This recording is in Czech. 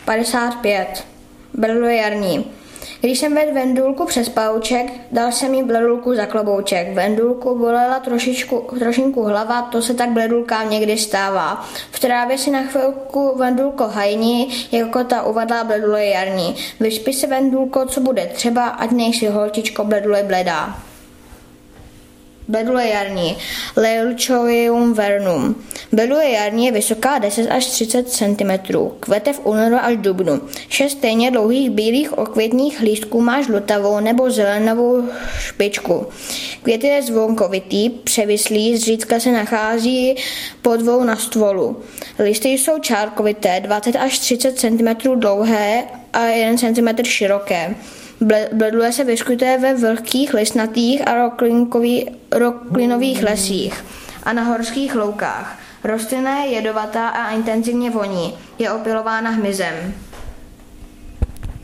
55. Bledule jarní. Když jsem vedl vendulku přes pauček, dal jsem jí bledulku za klobouček. Vendulku bolela trošinku hlava, to se tak bledulkám někdy stává. V trávě si na chvilku vendulko hajni, jako ta uvadlá bledule jarní. Vyšpi se vendulko, co bude třeba, ať nejsi holčičko bledule bledá. Bledule jarní. Leucoium vernum. Bledule jarní je vysoká 10 až 30 cm. Kvete v únoru až dubnu. 6 stejně dlouhých bílých okvětních lístků má žlutavou nebo zelenovou špičku. Květ je zvonkovitý, převislý, zřídka se nachází po dvou na stvolu. Listy jsou čárkovité, 20 až 30 cm dlouhé a 1 cm široké. Bledule se vyskytuje ve vlhkých, listnatých a roklinových lesích a na horských loukách. Rostlina je jedovatá a intenzivně voní. Je opylována hmyzem.